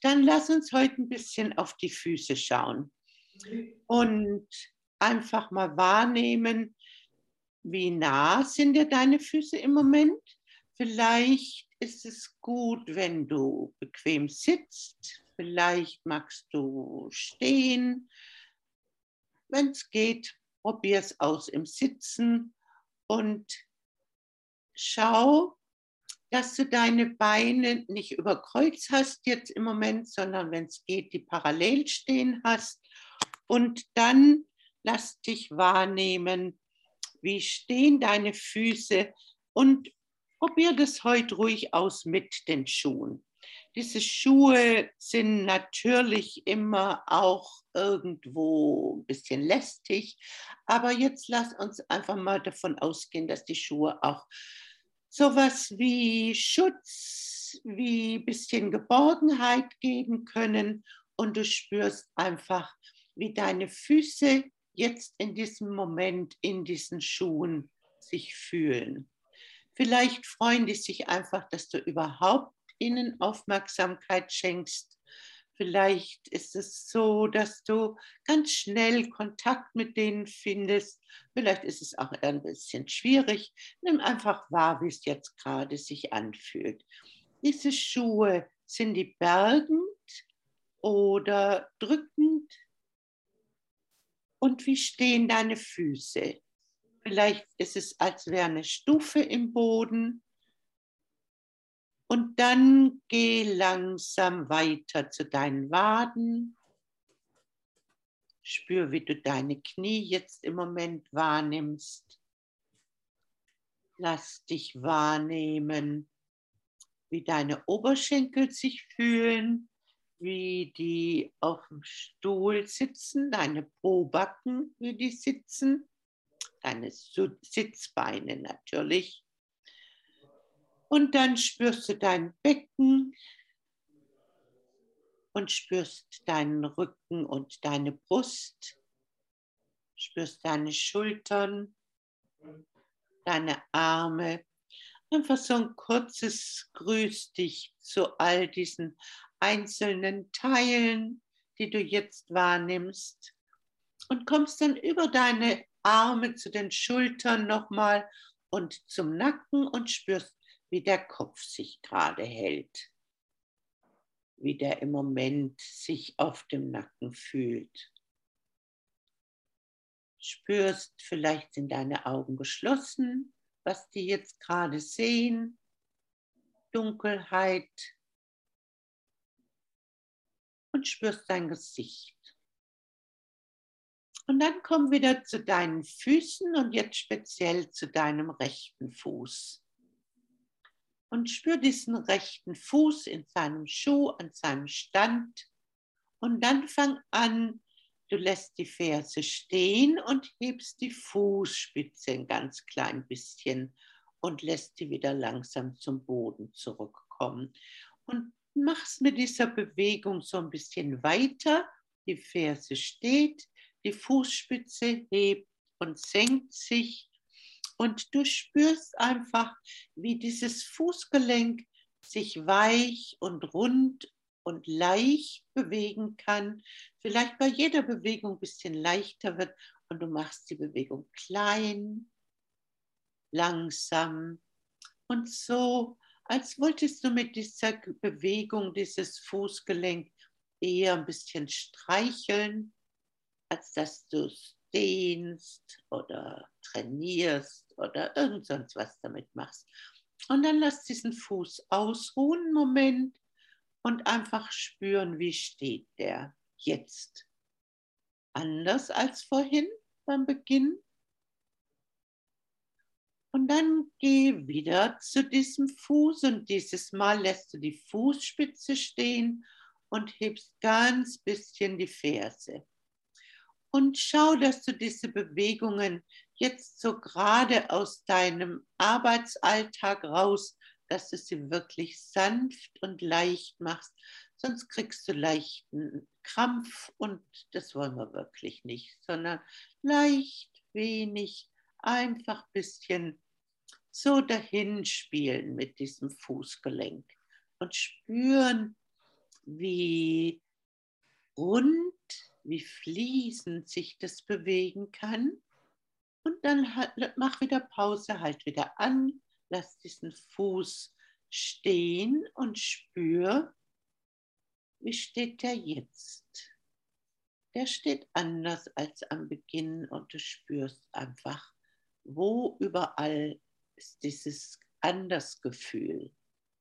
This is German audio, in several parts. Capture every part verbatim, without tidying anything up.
Dann lass uns heute ein bisschen auf die Füße schauen und einfach mal wahrnehmen, wie nah sind dir deine Füße im Moment? Vielleicht ist es gut, wenn du bequem sitzt. Vielleicht magst du stehen. Wenn es geht, probier es aus im Sitzen und schau, dass du deine Beine nicht über Kreuz hast jetzt im Moment, sondern wenn es geht, die parallel stehen hast. Und dann lass dich wahrnehmen, wie stehen deine Füße und probier das heute ruhig aus mit den Schuhen. Diese Schuhe sind natürlich immer auch irgendwo ein bisschen lästig, aber jetzt lass uns einfach mal davon ausgehen, dass die Schuhe auch sowas wie Schutz, wie ein bisschen Geborgenheit geben können und du spürst einfach, wie deine Füße jetzt in diesem Moment in diesen Schuhen sich fühlen. Vielleicht freuen die sich einfach, dass du überhaupt ihnen Aufmerksamkeit schenkst. Vielleicht ist es so, dass du ganz schnell Kontakt mit denen findest. Vielleicht ist es auch ein bisschen schwierig. Nimm einfach wahr, wie es jetzt gerade sich anfühlt. Diese Schuhe, sind die bergend oder drückend? Und wie stehen deine Füße? Vielleicht ist es, als wäre eine Stufe im Boden. Und dann geh langsam weiter zu deinen Waden. Spür, wie du deine Knie jetzt im Moment wahrnimmst. Lass dich wahrnehmen, wie deine Oberschenkel sich fühlen, wie die auf dem Stuhl sitzen, deine Pobacken, wie die sitzen, deine Sitzbeine natürlich. Und dann spürst du dein Becken und spürst deinen Rücken und deine Brust, spürst deine Schultern, deine Arme. Einfach so ein kurzes Grüß dich zu all diesen einzelnen Teilen, die du jetzt wahrnimmst. Und kommst dann über deine Arme zu den Schultern nochmal und zum Nacken und spürst, wie der Kopf sich gerade hält, wie der im Moment sich auf dem Nacken fühlt. Spürst, vielleicht sind deine Augen geschlossen, was die jetzt gerade sehen, Dunkelheit, und spürst dein Gesicht. Und dann komm wieder zu deinen Füßen und jetzt speziell zu deinem rechten Fuß. Und spür diesen rechten Fuß in seinem Schuh, an seinem Stand. Und dann fang an, du lässt die Ferse stehen und hebst die Fußspitze ein ganz klein bisschen und lässt die wieder langsam zum Boden zurückkommen. Und machst mit dieser Bewegung so ein bisschen weiter. Die Ferse steht, die Fußspitze hebt und senkt sich. Und du spürst einfach, wie dieses Fußgelenk sich weich und rund und leicht bewegen kann. Vielleicht bei jeder Bewegung ein bisschen leichter wird und du machst die Bewegung klein, langsam und so, als wolltest du mit dieser Bewegung dieses Fußgelenk eher ein bisschen streicheln, als dass du es dehnst oder trainierst oder irgend sonst was damit machst. Und dann lass diesen Fuß ausruhen einen Moment und einfach spüren, wie steht der jetzt. Anders als vorhin beim Beginn. Und dann geh wieder zu diesem Fuß und dieses Mal lässt du die Fußspitze stehen und hebst ganz bisschen die Ferse. Und schau, dass du diese Bewegungen jetzt so gerade aus deinem Arbeitsalltag raus, dass du sie wirklich sanft und leicht machst. Sonst kriegst du leichten Krampf und das wollen wir wirklich nicht, sondern leicht, wenig, einfach ein bisschen so dahin spielen mit diesem Fußgelenk und spüren, wie rund, wie fließend sich das bewegen kann. Und dann halt, mach wieder Pause, halt wieder an, lass diesen Fuß stehen und spür, wie steht der jetzt. Der steht anders als am Beginn und du spürst einfach, wo überall ist dieses Andersgefühl.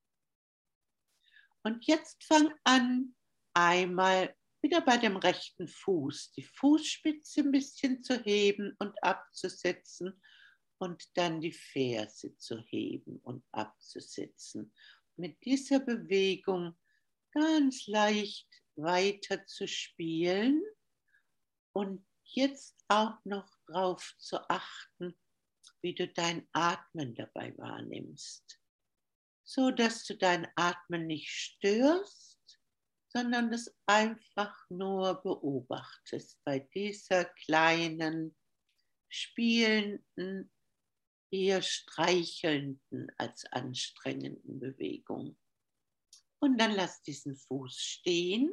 Und jetzt fang an, einmal wieder bei dem rechten Fuß die Fußspitze ein bisschen zu heben und abzusetzen und dann die Ferse zu heben und abzusetzen. Mit dieser Bewegung ganz leicht weiter zu spielen und jetzt auch noch darauf zu achten, wie du dein Atmen dabei wahrnimmst, so dass du dein Atmen nicht störst, sondern es einfach nur beobachtest bei dieser kleinen, spielenden, eher streichelnden als anstrengenden Bewegung. Und dann lass diesen Fuß stehen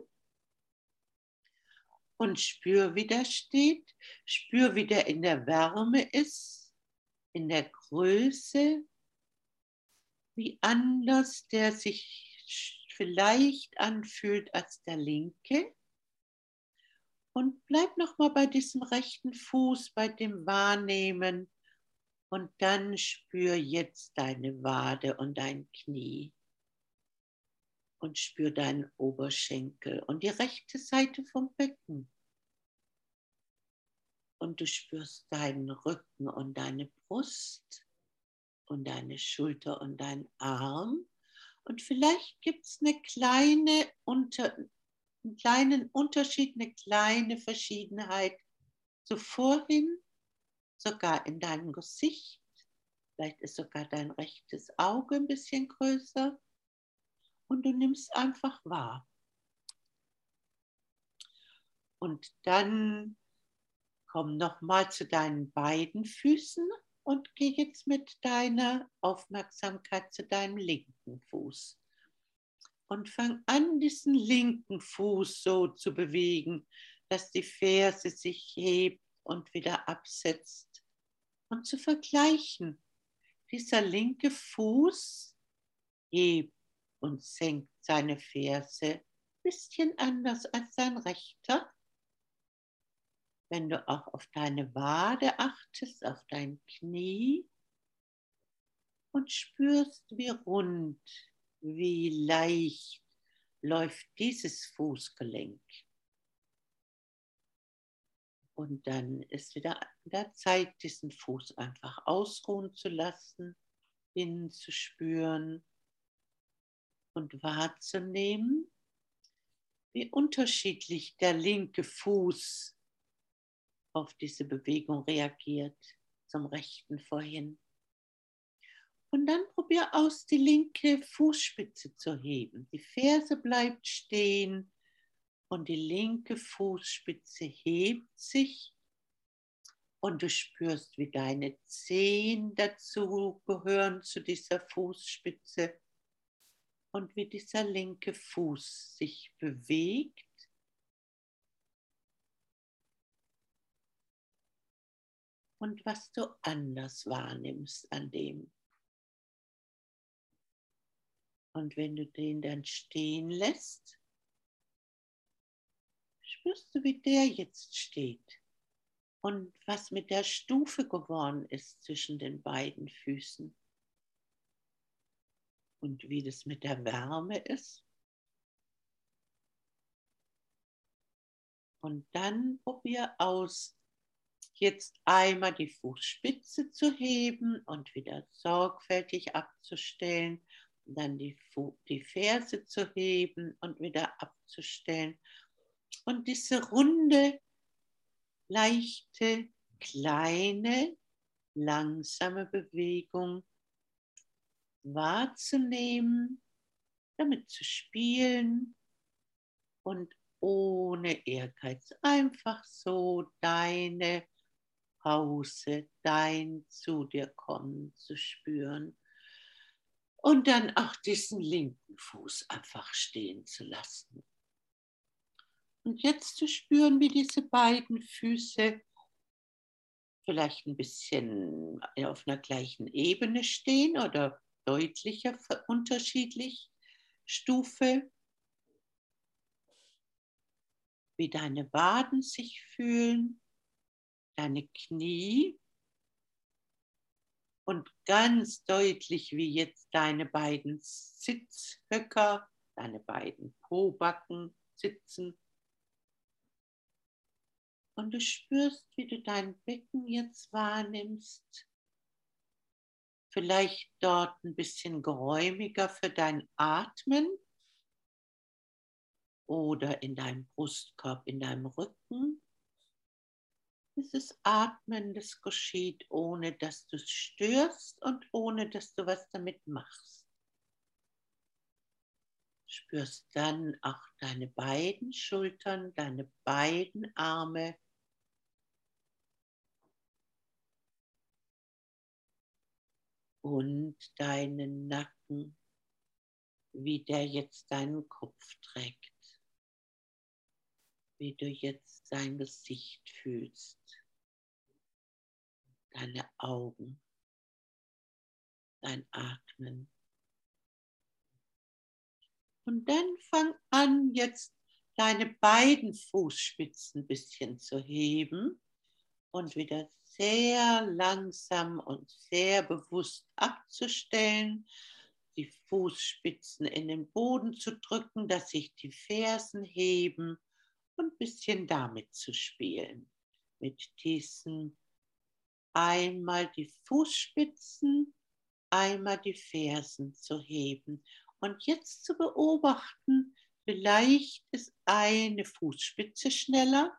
und spür, wie der steht. Spür, wie der in der Wärme ist, in der Größe, wie anders der sich vielleicht anfühlt als der linke. Und bleib nochmal bei diesem rechten Fuß, bei dem Wahrnehmen. Und dann spür jetzt deine Wade und dein Knie. Und spür deinen Oberschenkel und die rechte Seite vom Becken. Und du spürst deinen Rücken und deine Brust und deine Schulter und deinen Arm. Und vielleicht gibt es eine kleine Unter, einen kleinen Unterschied, eine kleine Verschiedenheit zu vorhin, sogar in deinem Gesicht. Vielleicht ist sogar dein rechtes Auge ein bisschen größer. Und du nimmst einfach wahr. Und dann komm nochmal zu deinen beiden Füßen und geh jetzt mit deiner Aufmerksamkeit zu deinem linken Fuß. Und fang an, diesen linken Fuß so zu bewegen, dass die Ferse sich hebt und wieder absetzt. Und zu vergleichen, dieser linke Fuß hebt und senkt seine Ferse ein bisschen anders als sein rechter. Wenn du auch auf deine Wade achtest, auf dein Knie und spürst, wie rund, wie leicht läuft dieses Fußgelenk. Und dann ist wieder an der Zeit, diesen Fuß einfach ausruhen zu lassen, hinzuspüren und wahrzunehmen, wie unterschiedlich der linke Fuß auf diese Bewegung reagiert, zum rechten vorhin. Und dann probier aus, die linke Fußspitze zu heben. Die Ferse bleibt stehen und die linke Fußspitze hebt sich. Und du spürst, wie deine Zehen dazu gehören, zu dieser Fußspitze. Und wie dieser linke Fuß sich bewegt. Und was du anders wahrnimmst an dem. Und wenn du den dann stehen lässt, spürst du, wie der jetzt steht. Und was mit der Stufe geworden ist zwischen den beiden Füßen. Und wie das mit der Wärme ist. Und dann probier aus, jetzt einmal die Fußspitze zu heben und wieder sorgfältig abzustellen. Und dann die, Fu- die Ferse zu heben und wieder abzustellen. Und diese runde, leichte, kleine, langsame Bewegung wahrzunehmen, damit zu spielen und ohne Ehrgeiz einfach so deine Pause, dein zu dir kommen zu spüren. Und dann auch diesen linken Fuß einfach stehen zu lassen. Und jetzt zu spüren, wie diese beiden Füße vielleicht ein bisschen auf einer gleichen Ebene stehen oder deutlicher unterschiedlich Stufe, wie deine Waden sich fühlen, deine Knie und ganz deutlich, wie jetzt deine beiden Sitzhöcker, deine beiden Pobacken sitzen. Und du spürst, wie du dein Becken jetzt wahrnimmst. Vielleicht dort ein bisschen geräumiger für dein Atmen oder in deinem Brustkorb, in deinem Rücken. Dieses Atmen, das geschieht, ohne dass du es störst und ohne dass du was damit machst. Spürst dann auch deine beiden Schultern, deine beiden Arme. Und deinen Nacken, wie der jetzt deinen Kopf trägt. Wie du jetzt sein Gesicht fühlst. Deine Augen. Dein Atmen. Und dann fang an, jetzt deine beiden Fußspitzen ein bisschen zu heben und wieder sehr langsam und sehr bewusst abzustellen, die Fußspitzen in den Boden zu drücken, dass sich die Fersen heben und ein bisschen damit zu spielen. Mit diesen einmal die Fußspitzen, einmal die Fersen zu heben. Und jetzt zu beobachten, vielleicht ist eine Fußspitze schneller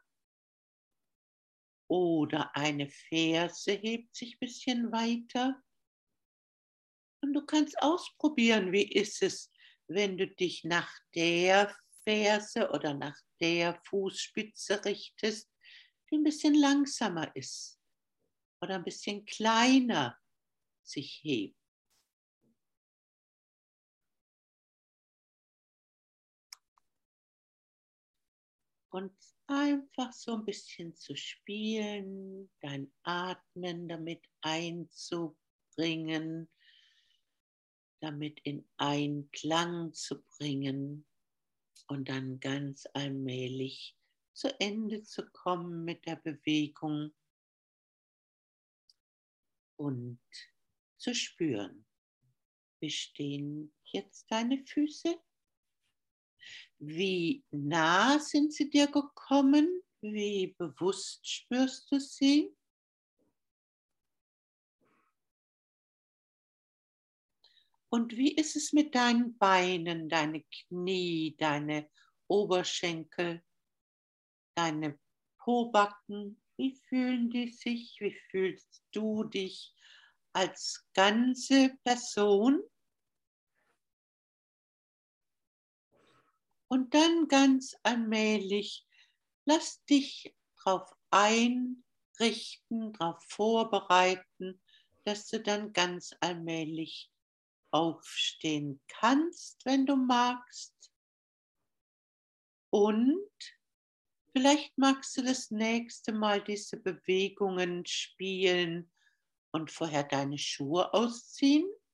oder eine Ferse hebt sich ein bisschen weiter. Und du kannst ausprobieren, wie ist es, wenn du dich nach der Ferse oder nach der Fußspitze richtest, die ein bisschen langsamer ist oder ein bisschen kleiner sich hebt. Und einfach so ein bisschen zu spielen, dein Atmen damit einzubringen, damit in Einklang zu bringen und dann ganz allmählich zu Ende zu kommen mit der Bewegung und zu spüren. Wie stehen jetzt deine Füße? Wie nah sind sie dir gekommen? Wie bewusst spürst du sie? Und wie ist es mit deinen Beinen, deine Knie, deine Oberschenkel, deine Pobacken? Wie fühlen die sich? Wie fühlst du dich als ganze Person? Und dann ganz allmählich, lass dich darauf einrichten, darauf vorbereiten, dass du dann ganz allmählich aufstehen kannst, wenn du magst. Und vielleicht magst du das nächste Mal diese Bewegungen spielen und vorher deine Schuhe ausziehen